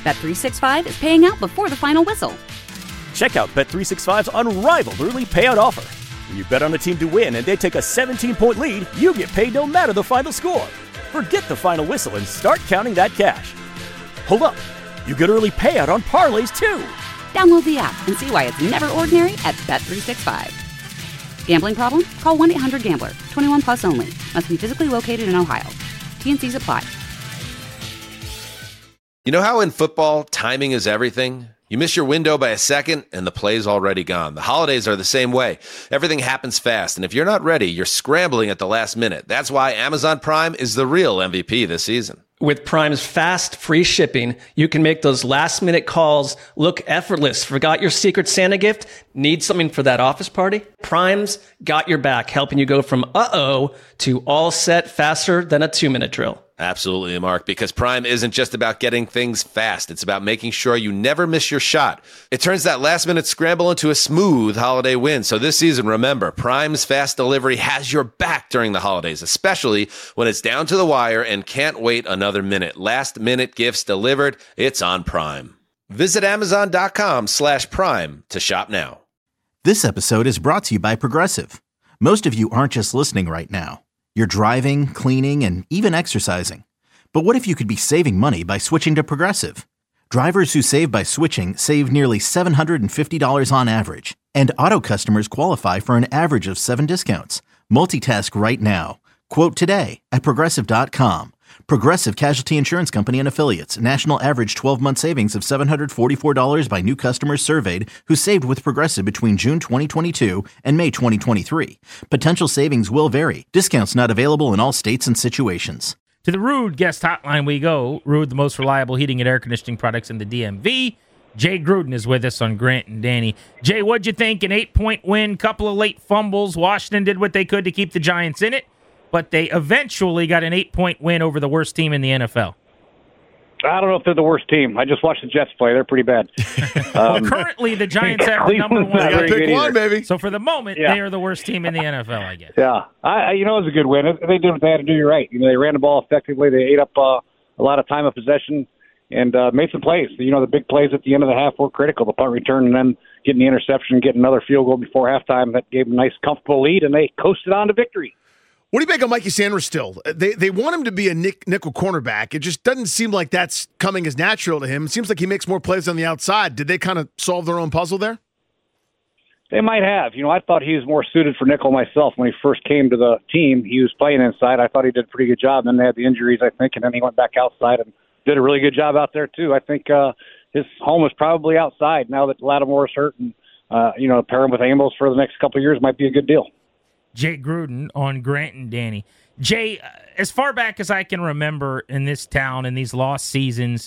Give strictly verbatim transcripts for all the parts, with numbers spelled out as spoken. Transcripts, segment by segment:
Bet three sixty-five is paying out before the final whistle. Check out Bet three sixty-five's unrivaled early payout offer. When you bet on a team to win and they take a seventeen-point lead, you get paid no matter the final score. Forget the final whistle and start counting that cash. Hold up. You get early payout on parlays, too. Download the app and see why it's never ordinary at Bet three sixty-five. Gambling problem? Call one eight hundred gambler. twenty-one plus only. Must be physically located in Ohio. T N Cs apply. You know how in football, timing is everything? You miss your window by a second, and the play's already gone. The holidays are the same way. Everything happens fast, and if you're not ready, you're scrambling at the last minute. That's why Amazon Prime is the real M V P this season. With Prime's fast, free shipping, you can make those last-minute calls look effortless. Forgot your Secret Santa gift? Need something for that office party? Prime's got your back, helping you go from uh-oh to all set faster than a two-minute drill. Absolutely, Mark, because Prime isn't just about getting things fast. It's about making sure you never miss your shot. It turns that last-minute scramble into a smooth holiday win. So this season, remember, Prime's fast delivery has your back during the holidays, especially when it's down to the wire and can't wait another minute. Last-minute gifts delivered, it's on Prime. Visit Amazon.com slash Prime to shop now. This episode is brought to you by Progressive. Most of you aren't just listening right now. You're driving, cleaning, and even exercising. But what if you could be saving money by switching to Progressive? Drivers who save by switching save nearly seven hundred fifty dollars on average. And auto customers qualify for an average of seven discounts. Multitask right now. Quote today at Progressive dot com. Progressive Casualty Insurance Company and Affiliates. National average twelve-month savings of seven hundred forty-four dollars by new customers surveyed who saved with Progressive between June twenty twenty-two and May twenty twenty-three. Potential savings will vary. Discounts not available in all states and situations. To the Ruud guest hotline we go. Ruud, the most reliable heating and air conditioning products in the D M V. Jay Gruden is with us on Grant and Danny. Jay, what'd you think? An eight-point win, couple of late fumbles. Washington did what they could to keep the Giants in it, but they eventually got an eight-point win over the worst team in the N F L. I don't know if they're the worst team. I just watched the Jets play. They're pretty bad. Well, Um, currently, the Giants have the number one. not very Pick good one, either. baby. So for the moment, Yeah. they are the worst team in the N F L, I guess. Yeah, I, I you know it was a good win. They did what they had to do. You're right. You know, they ran the ball effectively. They ate up uh, a lot of time of possession and uh, made some plays. You know, the big plays at the end of the half were critical. The punt return and then getting the interception, getting another field goal before halftime that gave them a nice, comfortable lead, and they coasted on to victory. What do you make of Mikey Sanders still? They they want him to be a nick, nickel cornerback. It just doesn't seem like that's coming as natural to him. It seems like he makes more plays on the outside. Did they kind of solve their own puzzle there? They might have. You know, I thought he was more suited for nickel myself when he first came to the team. He was playing inside. I thought he did a pretty good job. Then they had the injuries, I think, and then he went back outside and did a really good job out there, too. I think uh, his home is probably outside now that Lattimore's hurt. And, uh, you know, pair him with Amos for the next couple of years might be a good deal. Jay Gruden on Grant and Danny. Jay, as far back as I can remember in this town in these lost seasons,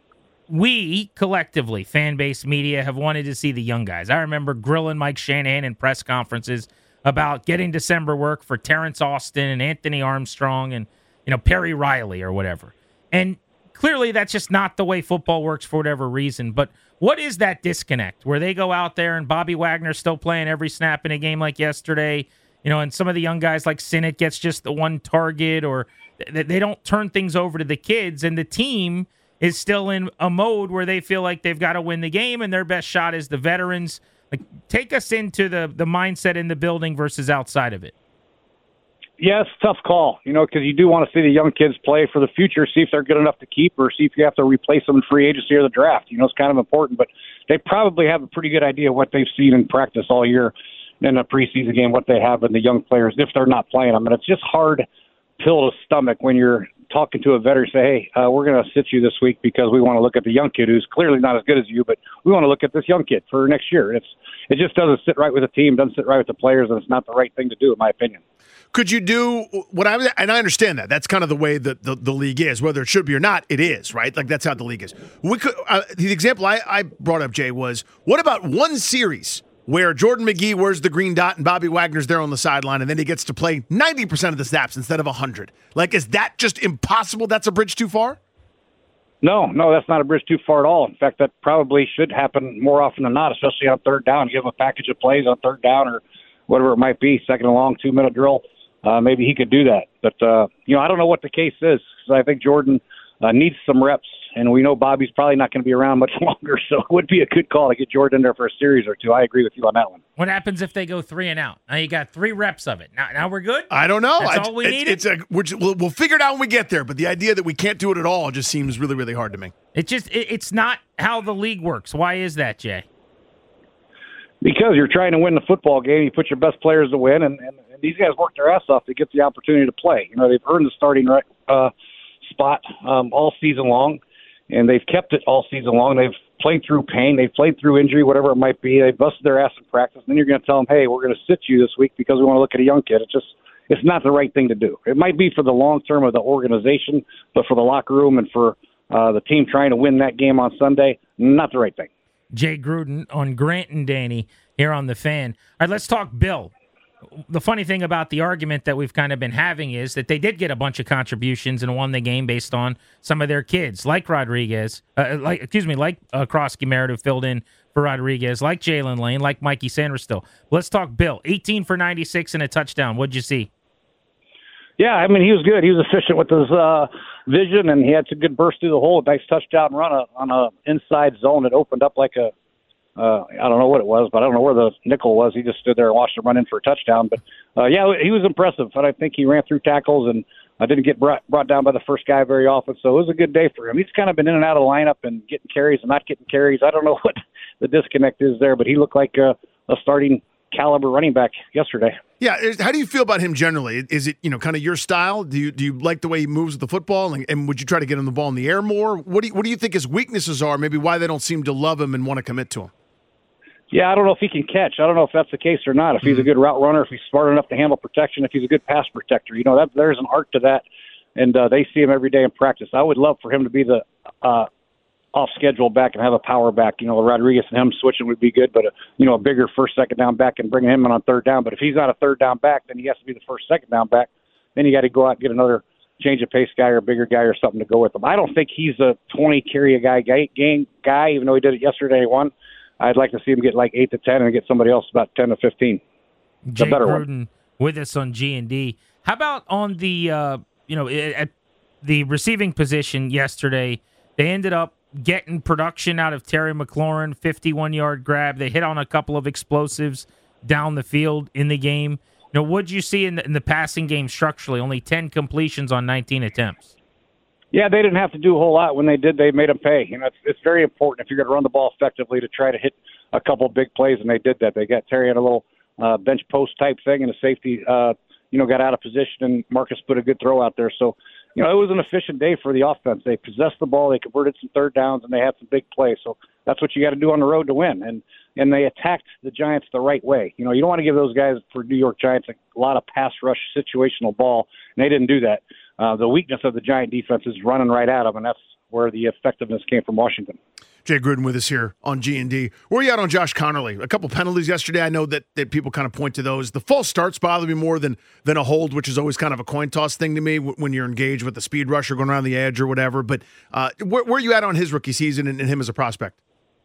we collectively, fan base media, have wanted to see the young guys. I remember grilling Mike Shanahan in press conferences about getting December work for Terrence Austin and Anthony Armstrong and, you know, Perry Riley or whatever. And clearly that's just not the way football works for whatever reason. But what is that disconnect where they go out there and Bobby Wagner's still playing every snap in a game like yesterday? You know, and some of the young guys like Sinnott gets just the one target, or th- they don't turn things over to the kids, and the team is still in a mode where they feel like they've got to win the game, and their best shot is the veterans. Like, take us into the, the mindset in the building versus outside of it. Yeah, it's a tough call, you know, because you do want to see the young kids play for the future, see if they're good enough to keep or see if you have to replace them in free agency or the draft. You know, it's kind of important, but they probably have a pretty good idea of what they've seen in practice all year in a preseason game, what they have in the young players if they're not playing them. And it's just hard pill to stomach when you're talking to a veteran, say, hey, uh, we're going to sit you this week because we want to look at the young kid who's clearly not as good as you, but we want to look at this young kid for next year. It's It just doesn't sit right with the team, doesn't sit right with the players, and it's not the right thing to do, in my opinion. Could you do what I and I understand that that's kind of the way that the, the league is, whether it should be or not, it is, right? Like that's how the league is. We could uh, the example I, I brought up, Jay, was what about one series where Jordan McGee wears the green dot and Bobby Wagner's there on the sideline, and then he gets to play ninety percent of the snaps instead of one hundred? Like, is that just impossible? That's a bridge too far? No, no, that's not a bridge too far at all. In fact, that probably should happen more often than not, especially on third down. Give him a package of plays on third down or whatever it might be, second and long, two-minute drill. Uh, maybe he could do that. But, uh, you know, I don't know what the case is. I think Jordan uh, needs some reps and we know Bobby's probably not going to be around much longer, so it would be a good call to get Jordan in there for a series or two. I agree with you on that one. What happens if they go three and out? Now you got three reps of it. Now, now we're good? I don't know. That's I, all we it, need? It's a, we're just, we'll, we'll figure it out when we get there, but the idea that we can't do it at all just seems really, really hard to me. It just it, it's not how the league works. Why is that, Jay? Because you're trying to win the football game, you put your best players to win, and, and, and these guys work their ass off to get the opportunity to play. You know, they've earned the starting uh, spot um, all season long, and they've kept it all season long. They've played through pain, they've played through injury, whatever it might be. They've busted their ass in practice, and then you're going to tell them, hey, we're going to sit you this week because we want to look at a young kid. It's just it's not the right thing to do. It might be for the long term of the organization, but for the locker room and for uh, the team trying to win that game on Sunday, not the right thing. Jay Gruden on Grant and Danny here on The Fan. All right, let's talk Bill. The funny thing about the argument that we've kind of been having is that they did get a bunch of contributions and won the game based on some of their kids, like Rodriguez, uh, like excuse me, like uh, Krosky Merritt, who filled in for Rodriguez, like Jalen Lane, like Mikey Sanderstill. Let's talk Bill. eighteen for ninety-six and a touchdown. What'd you see? Yeah, I mean, he was good. He was efficient with his uh, vision, and he had some good burst through the hole. A nice touchdown run a, on a inside zone that opened up like a, uh, I don't know what it was, but I don't know where the nickel was. He just stood there and watched him run in for a touchdown. But, uh, yeah, he was impressive. And I think he ran through tackles and uh, didn't get brought, brought down by the first guy very often. So it was a good day for him. He's kind of been in and out of the lineup and getting carries and not getting carries. I don't know what the disconnect is there, but he looked like a, a starting caliber running back yesterday. Yeah, how do you feel about him generally? Is it, you know, kind of your style? Do you do you like the way he moves with the football, and, and would you try to get him the ball in the air more? What do you, what do you think his weaknesses are? Maybe why they don't seem to love him and want to commit to him? Yeah, I don't know if he can catch. I don't know if that's the case or not. If he's a good route runner, if he's smart enough to handle protection, if he's a good pass protector, you know, that there's an art to that, and uh, they see him every day in practice. I would love for him to be the uh, off-schedule back and have a power back. You know, Rodriguez and him switching would be good, but, a, you know, a bigger first, second down back and bringing him in on third down. But if he's not a third down back, then he has to be the first, second down back. Then you got to go out and get another change of pace guy or a bigger guy or something to go with him. I don't think he's a twenty-carry-a-guy game guy, even though he did it yesterday he won. I'd like to see him get like eight to ten and get somebody else about ten to fifteen. Jay better Gruden one. with us on G and D. How about on the, uh, you know, at the receiving position yesterday, they ended up getting production out of Terry McLaurin, fifty-one-yard grab. They hit on a couple of explosives down the field in the game. You know, what'd you see in the, in the passing game structurally? Only ten completions on nineteen attempts. Yeah, they didn't have to do a whole lot. When they did, they made them pay. You know, it's, it's very important if you're going to run the ball effectively to try to hit a couple of big plays, and they did that. They got Terry in a little uh, bench post type thing, and a safety, uh, you know, got out of position, and Marcus put a good throw out there. So, you know, it was an efficient day for the offense. They possessed the ball, they converted some third downs, and they had some big plays. So that's what you got to do on the road to win. And and they attacked the Giants the right way. You know, you don't want to give those guys for New York Giants a lot of pass rush situational ball, and they didn't do that. Uh, the weakness of the Giant defense is running right at them, and that's where the effectiveness came from Washington. Jay Gruden with us here on G and D. Where are you at on Josh Connerly? A couple penalties yesterday. I know that, that people kind of point to those. The false starts bother me more than than a hold, which is always kind of a coin toss thing to me when you're engaged with the speed rusher going around the edge or whatever. But uh, where, where are you at on his rookie season and, and him as a prospect?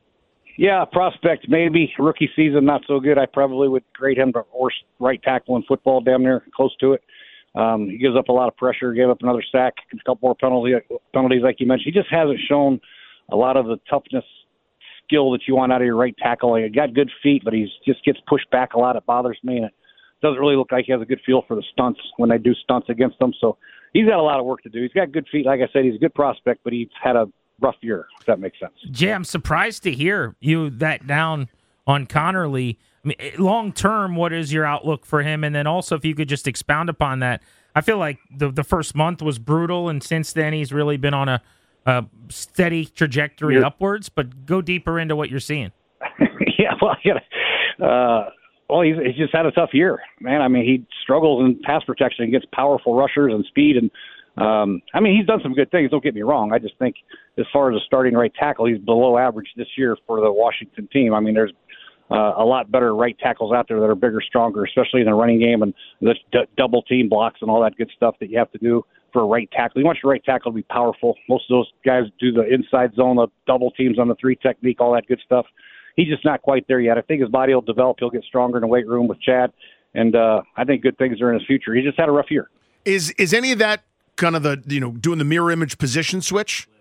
Yeah, prospect maybe. Rookie season not so good. I probably would grade him to worst right tackle in football, damn near close to it. Um, he gives up a lot of pressure, gave up another sack, a couple more penalty, penalties like you mentioned. He just hasn't shown a lot of the toughness skill that you want out of your right tackle. He got good feet, but he just gets pushed back a lot. It bothers me, and it doesn't really look like he has a good feel for the stunts when they do stunts against him. So he's got a lot of work to do. He's got good feet. Like I said, he's a good prospect, but he's had a rough year, if that makes sense. Jay, I'm surprised to hear you that down on Connerly. I mean, long term, what is your outlook for him? And then also, if you could just expound upon that. I feel like the the first month was brutal, and since then he's really been on a, a steady trajectory yeah. upwards. But go deeper into what you're seeing. yeah, well, I gotta, uh, well, he's, he's just had a tough year, man. I mean, he struggles in pass protection against powerful rushers and speed, and um, I mean, he's done some good things. Don't get me wrong. I just think as far as a starting right tackle, he's below average this year for the Washington team. I mean, there's Uh, a lot better right tackles out there that are bigger, stronger, especially in the running game and the d- double team blocks and all that good stuff that you have to do for a right tackle. You want your right tackle to be powerful. Most of those guys do the inside zone, the double teams on the three technique, all that good stuff. He's just not quite there yet. I think his body will develop. He'll get stronger in the weight room with Chad, and uh, I think good things are in his future. He just had a rough year. Is is any of that kind of the, you know, doing the mirror image position switch?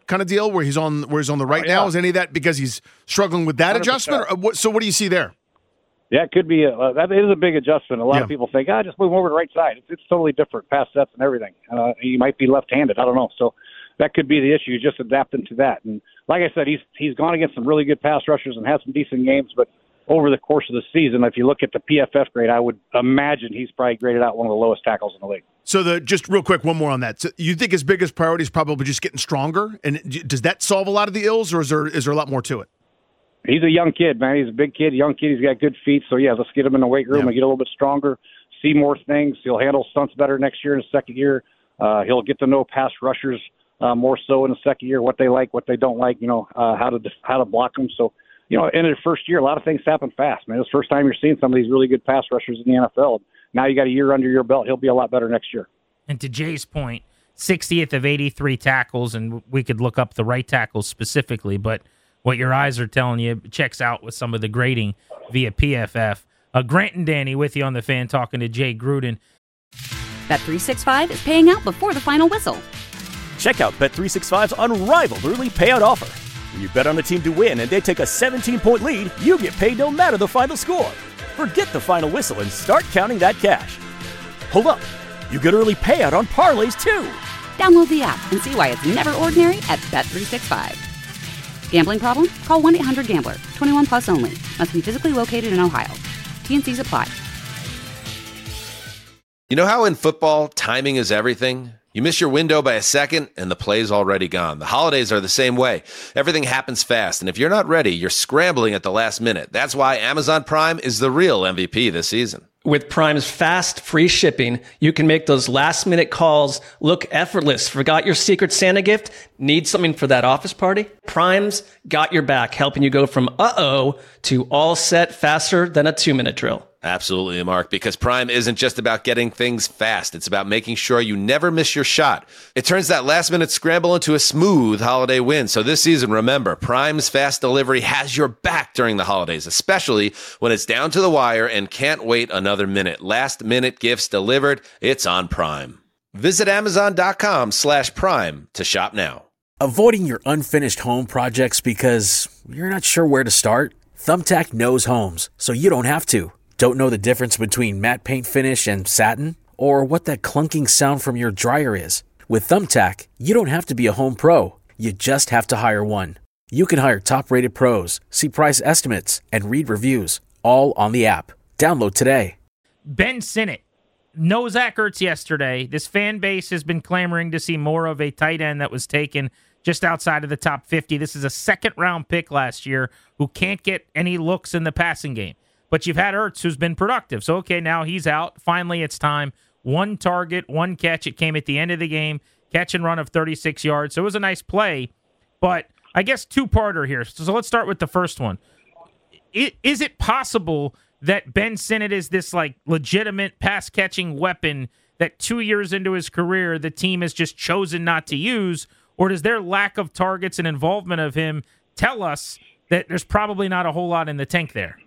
kind of deal where he's on where he's on the right oh, yeah. now? Is any of that because he's struggling with that one hundred percent. adjustment? Or what, so what do you see there? Yeah, it could be. A, uh, that is a big adjustment. A lot Yeah. of people think, ah, just move over to the right side. It's, it's totally different, pass sets and everything. Uh, he might be left-handed. I don't know. So that could be the issue, just adapting to that. And like I said, he's he's gone against some really good pass rushers and had some decent games, but over the course of the season, if you look at the P F F grade, I would imagine he's probably graded out one of the lowest tackles in the league. So the just real quick, one more on that. So you think his biggest priority is probably just getting stronger, and does that solve a lot of the ills, or is there is there a lot more to it? He's a young kid, man. He's a big kid, young kid. He's got good feet. So, yeah, let's get him in the weight room Yeah. and get a little bit stronger, see more things. He'll handle stunts better next year in his second year. Uh, he'll get to know pass rushers uh, more so in the second year, what they like, what they don't like, you know, uh, how to how to block them. So, you know, in the first year, a lot of things happen fast, man. It's the first time you're seeing some of these really good pass rushers in the N F L. Now you got a year under your belt. He'll be a lot better next year. And to Jay's point, sixtieth of eighty-three tackles, and we could look up the right tackles specifically, but what your eyes are telling you checks out with some of the grading via P F F. Uh, Grant and Danny with you on the Fan talking to Jay Gruden. Bet three sixty-five is paying out before the final whistle. Check out Bet three sixty-five's unrivaled early payout offer. When you bet on a team to win and they take a seventeen-point lead, you get paid no matter the final score. Forget the final whistle and start counting that cash. Hold up. You get early payout on parlays, too. Download the app and see why it's never ordinary at Bet three sixty-five. Gambling problem? Call one eight hundred gambler. twenty-one plus only. Must be physically located in Ohio. T N Cs apply. You know how in football, timing is everything? You miss your window by a second, and the play's already gone. The holidays are the same way. Everything happens fast, and if you're not ready, you're scrambling at the last minute. That's why Amazon Prime is the real M V P this season. With Prime's fast, free shipping, you can make those last-minute calls look effortless. Forgot your Secret Santa gift? Need something for that office party? Prime's got your back, helping you go from uh-oh to all set faster than a two-minute drill. Absolutely, Mark, because Prime isn't just about getting things fast. It's about making sure you never miss your shot. It turns that last-minute scramble into a smooth holiday win. So this season, remember, Prime's fast delivery has your back during the holidays, especially when it's down to the wire and can't wait another minute. Last-minute gifts delivered, it's on Prime. Visit Amazon.com slash Prime to shop now. Avoiding your unfinished home projects because you're not sure where to start? Thumbtack knows homes, so you don't have to. Don't know the difference between matte paint finish and satin? Or what that clunking sound from your dryer is? With Thumbtack, you don't have to be a home pro. You just have to hire one. You can hire top-rated pros, see price estimates, and read reviews, all on the app. Download today. Ben Sinnott, no Zach Ertz yesterday. This fan base has been clamoring to see more of a tight end that was taken just outside of the top fifty. This is a second-round pick last year who can't get any looks in the passing game. But you've had Ertz, who's been productive. So, okay, now he's out. Finally, it's time. One target, one catch. It came at the end of the game. Catch and run of thirty-six yards. So it was a nice play. But I guess two-parter here. So let's start with the first one. Is it possible that Ben Sinnott is this, like, legitimate pass-catching weapon that two years into his career the team has just chosen not to use? Or does their lack of targets and involvement of him tell us that there's probably not a whole lot in the tank there?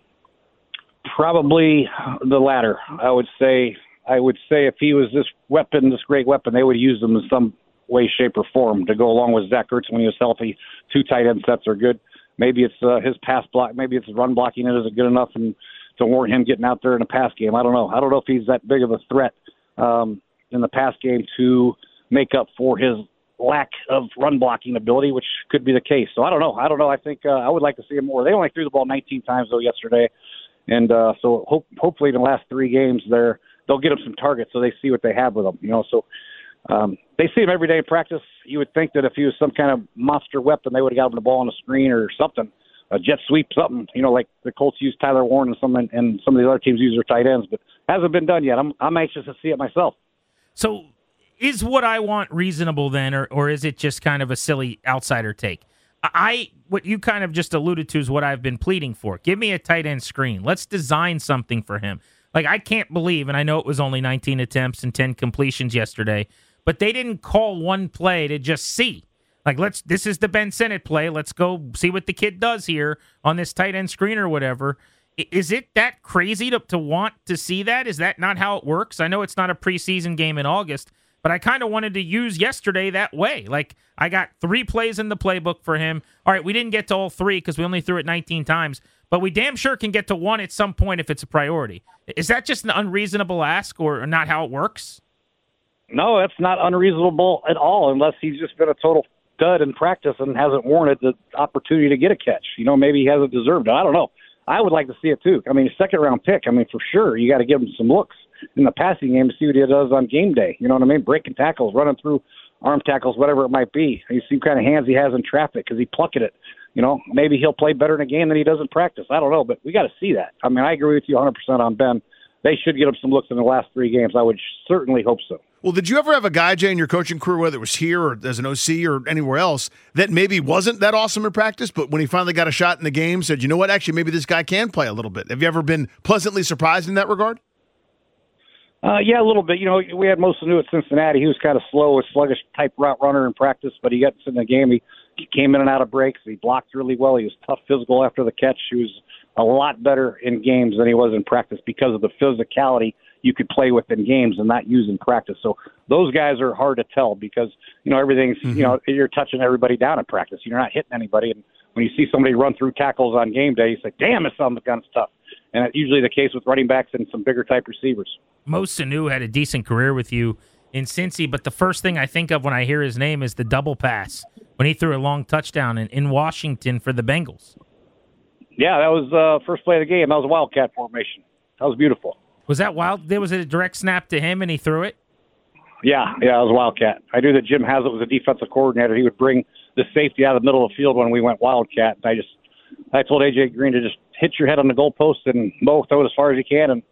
Probably the latter. I would say. I would say if he was this weapon, this great weapon, they would use him in some way, shape, or form to go along with Zach Ertz when he was healthy. Two tight end sets are good. Maybe it's uh, his pass block. Maybe it's his run blocking. It isn't good enough and to warrant him getting out there in a pass game. I don't know. I don't know if he's that big of a threat um, in the pass game to make up for his lack of run blocking ability, which could be the case. So I don't know. I don't know. I think uh, I would like to see him more. They only threw the ball nineteen times though yesterday. And uh, so hope, hopefully in the last three games, they're, they'll get them some targets so they see what they have with them. You know, so um, they see him every day in practice. You would think that if he was some kind of monster weapon, they would have got him the ball on a screen or something, a jet sweep, something. You know, like the Colts use Tyler Warren and some and some of the other teams use their tight ends, but hasn't been done yet. I'm I'm anxious to see it myself. So is what I want reasonable then, or or is it just kind of a silly outsider take? I what you kind of just alluded to is what I've been pleading for. Give me a tight end screen. Let's design something for him. Like, I can't believe, and I know it was only nineteen attempts and ten completions yesterday, but they didn't call one play to just see. Like, let's this is the Ben Sinnott play. Let's go see what the kid does here on this tight end screen or whatever. Is it that crazy to, to want to see that? Is that not how it works? I know it's not a preseason game in August, but I kind of wanted to use yesterday that way. Like, I got three plays in the playbook for him. All right, we didn't get to all three because we only threw it nineteen times, but we damn sure can get to one at some point if it's a priority. Is that just an unreasonable ask or not how it works? No, that's not unreasonable at all, unless he's just been a total dud in practice and hasn't warranted the opportunity to get a catch. You know, maybe he hasn't deserved it. I don't know. I would like to see it too. I mean, second round pick. I mean, for sure, you got to give him some looks in the passing game to see what he does on game day. You know what I mean? Breaking tackles, running through arm tackles, whatever it might be. You see what kind of hands he has in traffic because he plucked it. You know, maybe he'll play better in a game than he does in practice. I don't know, but we got to see that. I mean, I agree with you one hundred percent on Ben. They should get him some looks in the last three games. I would certainly hope so. Well, did you ever have a guy, Jay, in your coaching career, whether it was here or as an O C or anywhere else, that maybe wasn't that awesome in practice, but when he finally got a shot in the game, said, you know what, actually, maybe this guy can play a little bit? Have you ever been pleasantly surprised in that regard? Uh, yeah, a little bit. You know, we had Mosa New at Cincinnati. He was kind of slow, a sluggish type route runner in practice, but he got in the game. He, he came in and out of breaks. He blocked really well. He was tough physical after the catch. He was a lot better in games than he was in practice because of the physicality you could play with in games and not use in practice. So those guys are hard to tell because, you know, everything's, mm-hmm. you know, you're touching everybody down in practice. You're not hitting anybody. And when you see somebody run through tackles on game day, you say, damn, this son of a gun's tough. And that's usually the case with running backs and some bigger type receivers. Mo Sanu had a decent career with you in Cincy, but the first thing I think of when I hear his name is the double pass when he threw a long touchdown in, in Washington for the Bengals. Yeah, that was the uh, first play of the game. That was a Wildcat formation. That was beautiful. Was that wild? There was a direct snap to him, and he threw it? Yeah, yeah, it was Wildcat. I knew that Jim Haslett was a defensive coordinator. He would bring the safety out of the middle of the field when we went Wildcat. I just, I told A J Green to just hit your head on the goalpost and Mo, throw it as far as you can, and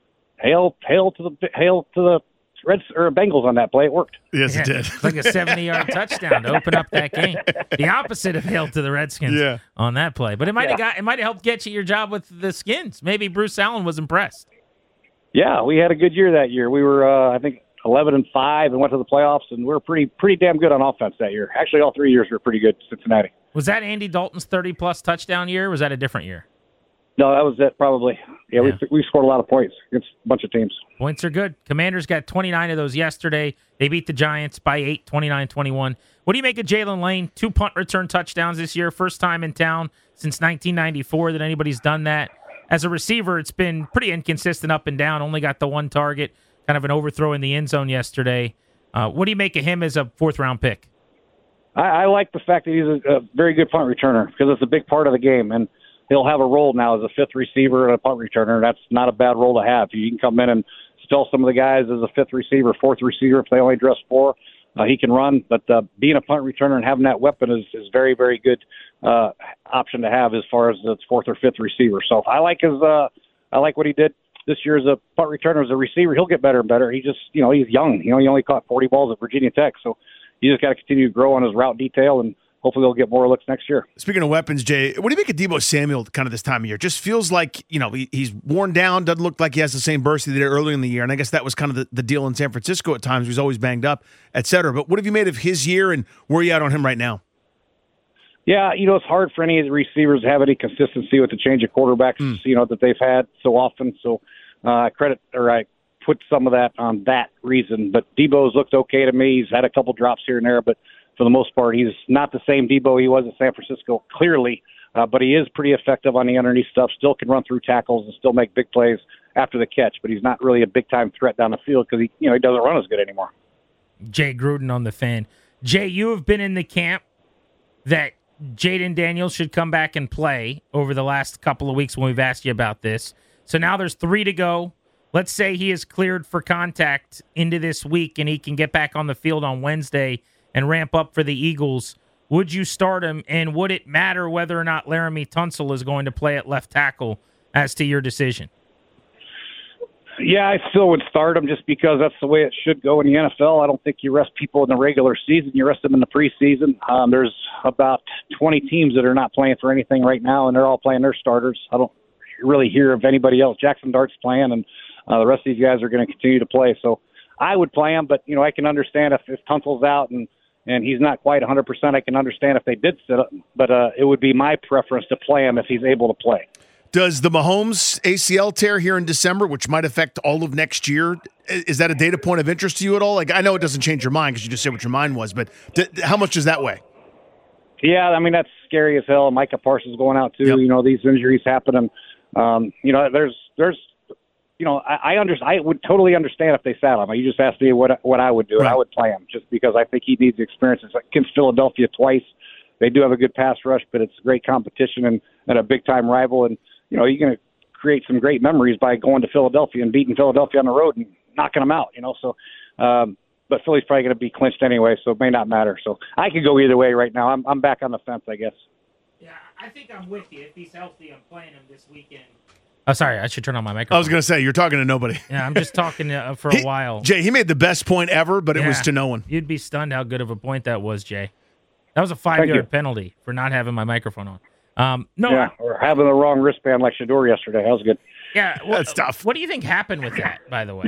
hail, hail to the, hail to the Reds or Bengals on that play. It worked. Yes, yeah, it did. It's like a seventy-yard touchdown to open up that game. The opposite of hail to the Redskins yeah. on that play. But it might have yeah. got, it might have helped get you your job with the Skins. Maybe Bruce Allen was impressed. Yeah, we had a good year that year. We were, uh, I think, eleven and five, and went to the playoffs, and we were pretty, pretty damn good on offense that year. Actually, all three years we were pretty good. Cincinnati. Was that Andy Dalton's thirty-plus touchdown year? Or was that a different year? No, that was it, probably. Yeah, yeah. we we scored a lot of points against a bunch of teams. Points are good. Commanders got twenty-nine of those yesterday. They beat the Giants by eight, twenty-nine twenty-one. What do you make of Jalen Lane? Two punt return touchdowns this year. First time in town since nineteen ninety-four that anybody's done that. As a receiver, it's been pretty inconsistent up and down. Only got the one target, kind of an overthrow in the end zone yesterday. Uh, what do you make of him as a fourth-round pick? I, I like the fact that he's a, a very good punt returner because it's a big part of the game, and he'll have a role now as a fifth receiver and a punt returner. That's not a bad role to have. You can come in and spell some of the guys as a fifth receiver, fourth receiver if they only dress four. Uh, he can run, but uh, being a punt returner and having that weapon is, is very, very good uh, option to have as far as the fourth or fifth receiver. So I like his, uh, I like what he did this year as a punt returner, as a receiver. He'll get better and better. He just, you know, he's young. You know, he only caught forty balls at Virginia Tech, so he just got to continue to grow on his route detail, and hopefully he'll get more looks next year. Speaking of weapons, Jay, what do you make of Deebo Samuel kind of this time of year? Just feels like, you know, he, he's worn down, doesn't look like he has the same burst he did earlier in the year. And I guess that was kind of the, the deal in San Francisco at times. He was always banged up, et cetera. But what have you made of his year, and where are you at on him right now? Yeah, you know, it's hard for any of the receivers to have any consistency with the change of quarterbacks, mm. you know, that they've had so often. So uh, I credit, or I put some of that on that reason. But Deebo's looked okay to me. He's had a couple drops here and there, but for the most part, he's not the same Deebo he was in San Francisco, clearly, uh, but he is pretty effective on the underneath stuff, still can run through tackles and still make big plays after the catch, but he's not really a big-time threat down the field because he, you know, he doesn't run as good anymore. Jay Gruden on the Fan. Jay, you have been in the camp that Jaden Daniels should come back and play over the last couple of weeks when we've asked you about this. So now there's three to go. Let's say he is cleared for contact into this week and he can get back on the field on Wednesday and ramp up for the Eagles. Would you start him, and would it matter whether or not Laramie Tunsil is going to play at left tackle as to your decision? Yeah, I still would start him just because that's the way it should go in the N F L. I don't think you rest people in the regular season. You rest them in the preseason. Um, there's about twenty teams that are not playing for anything right now, and they're all playing their starters. I don't really hear of anybody else. Jackson Dart's playing, and uh, the rest of these guys are going to continue to play. So I would play him, but, you know, I can understand if, if Tunsil's out and and he's not quite one hundred percent. I can understand if they did sit up, but uh, it would be my preference to play him if he's able to play. Does the Mahomes A C L tear here in December, which might affect all of next year, is that a data point of interest to you at all? Like, I know it doesn't change your mind because you just said what your mind was, but d- how much does that weigh? Yeah, I mean, that's scary as hell. Micah Parsons going out too. Yep. You know, these injuries happen, and um, you know, there's, there's, you know, I, I under, I would totally understand if they sat him. You just asked me what what I would do, and Right. I would play him just because I think he needs the experience. It's like against Philadelphia twice. They do have a good pass rush, but it's great competition and, and a big time rival. And you know, you're going to create some great memories by going to Philadelphia and beating Philadelphia on the road and knocking them out. You know, so. Um, But Philly's probably going to be clinched anyway, so it may not matter. So I could go either way right now. I'm I'm back on the fence, I guess. Yeah, I think I'm with you. If he's healthy, I'm playing him this weekend. Oh, sorry. I should turn on my microphone. I was going to say, you're talking to nobody. Yeah, I'm just talking uh, for He- a while. Jay, he made the best point ever, but it was Yeah. to no one. You'd be stunned how good of a point that was, Jay. That was a Thank five-yard you. penalty for not having my microphone on. Um, no, Yeah, or having the wrong wristband like Shador yesterday. That was good. yeah. Well, That's tough. What do you think happened with that, by the way?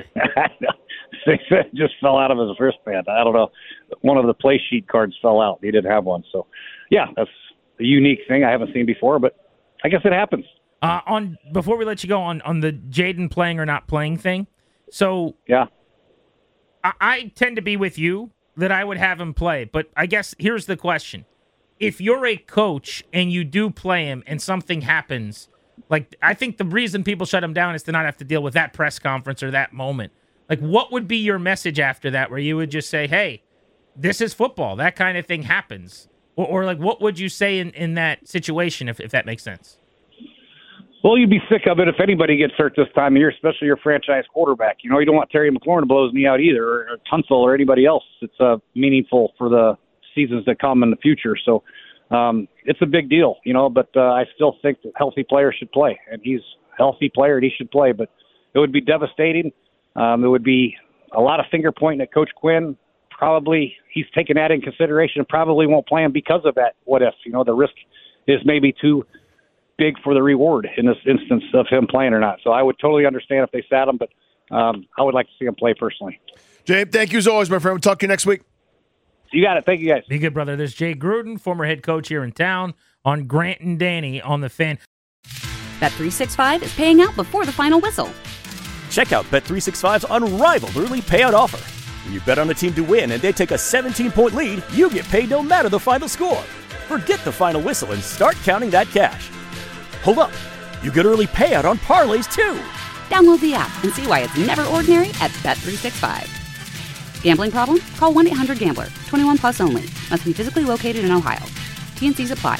They said it just fell out of his wristband. I don't know. One of the play sheet cards fell out. He didn't have one. So, yeah, that's a unique thing I haven't seen before, but I guess it happens. Uh, on before we let you go on on the Jaden playing or not playing thing. So Yeah. I, I tend to be with you that I would have him play, but I guess here's the question: if you're a coach and you do play him and something happens, like I think the reason people shut him down is to not have to deal with that press conference or that moment. Like, what would be your message after that, where you would just say, "Hey, this is football. That kind of thing happens," or, or like, what would you say in, in that situation, if if that makes sense? Well, you'd be sick of it if anybody gets hurt this time of year, especially your franchise quarterback. You know, you don't want Terry McLaurin to blow his knee out either, or, or Tunsil or anybody else. It's uh, meaningful for the seasons that come in the future. So um, it's a big deal, you know, but uh, I still think that healthy players should play, and he's a healthy player and he should play, but it would be devastating. Um, it would be a lot of finger pointing at Coach Quinn. Probably he's taken that in consideration and probably won't play him because of that. What if, you know, the risk is maybe too big for the reward in this instance of him playing or not. So I would totally understand if they sat him, but um, I would like to see him play personally. Jay, thank you as always, my friend. We'll talk to you next week. You got it. Thank you, guys. Be good, brother. There's Jay Gruden, former head coach here in town, on Grant and Danny on the Fan. Bet three sixty-five is paying out before the final whistle. Check out Bet three sixty-five's unrivaled early payout offer. When you bet on a team to win and they take a seventeen-point lead, you get paid no matter the final score. Forget the final whistle and start counting that cash. Hold up. You get early payout on parlays, too. Download the app and see why it's never ordinary at Bet three sixty-five. Gambling problem? Call one eight hundred gambler. twenty-one plus only. Must be physically located in Ohio. T N Cs apply.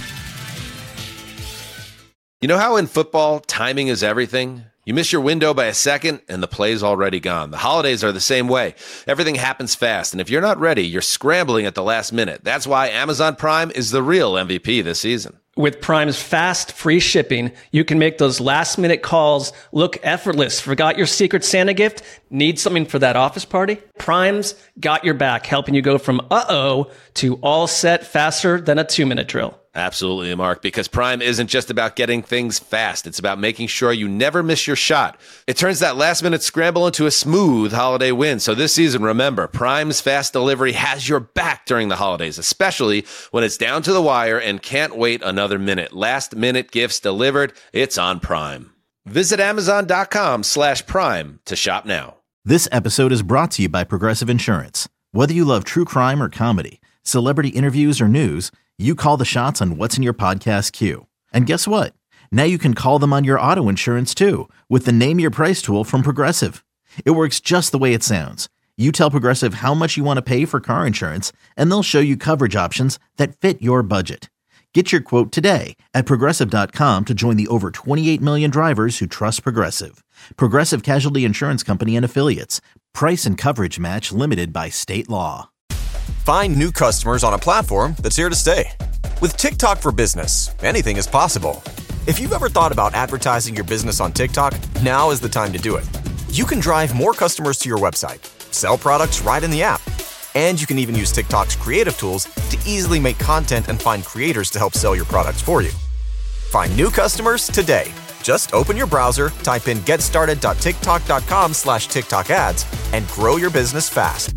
You know how in football, timing is everything? You miss your window by a second, and the play's already gone. The holidays are the same way. Everything happens fast, and if you're not ready, you're scrambling at the last minute. That's why Amazon Prime is the real M V P this season. With Prime's fast, free shipping, you can make those last-minute calls look effortless. Forgot your Secret Santa gift? Need something for that office party? Prime's got your back, helping you go from uh-oh to all set faster than a two-minute drill. Absolutely, Mark, because Prime isn't just about getting things fast. It's about making sure you never miss your shot. It turns that last-minute scramble into a smooth holiday win. So this season, remember, Prime's fast delivery has your back during the holidays, especially when it's down to the wire and can't wait another minute. Last-minute gifts delivered. It's on Prime. Visit Amazon.com slash Prime to shop now. This episode is brought to you by Progressive Insurance. Whether you love true crime or comedy, celebrity interviews or news, you call the shots on what's in your podcast queue. And guess what? Now you can call them on your auto insurance too with the Name Your Price tool from Progressive. It works just the way it sounds. You tell Progressive how much you want to pay for car insurance, and they'll show you coverage options that fit your budget. Get your quote today at Progressive dot com to join the over twenty-eight million drivers who trust Progressive. Progressive Casualty Insurance Company and Affiliates. Price and coverage match limited by state law. Find new customers on a platform that's here to stay. With TikTok for Business, anything is possible. If you've ever thought about advertising your business on TikTok, now is the time to do it. You can drive more customers to your website, sell products right in the app, and you can even use TikTok's creative tools to easily make content and find creators to help sell your products for you. Find new customers today. Just open your browser, type in getstarted.tiktok.com slash TikTok ads, and grow your business fast.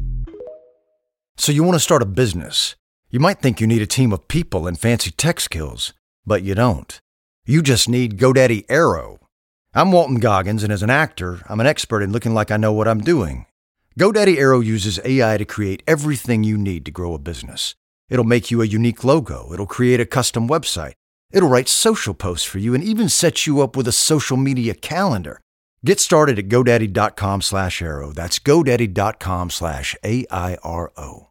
So you want to start a business. You might think you need a team of people and fancy tech skills, but you don't. You just need GoDaddy Aero. I'm Walton Goggins, and as an actor, I'm an expert in looking like I know what I'm doing. GoDaddy Aero uses A I to create everything you need to grow a business. It'll make you a unique logo. It'll create a custom website. It'll write social posts for you and even set you up with a social media calendar. Get started at GoDaddy.com slash Aero. That's GoDaddy.com slash A I R O.